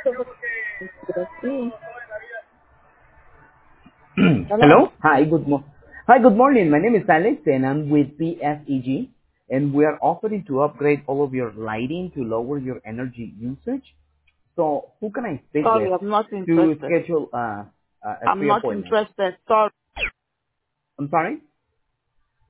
Mm. Hello? Hello. Hi, good morning. My name is Alex, and I'm with PSEG, and we are offering to upgrade all of your lighting to lower your energy usage. So, who can I speak Sorry, with I'm not to interested. schedule a I'm free not appointment? interested. Sorry. I'm sorry.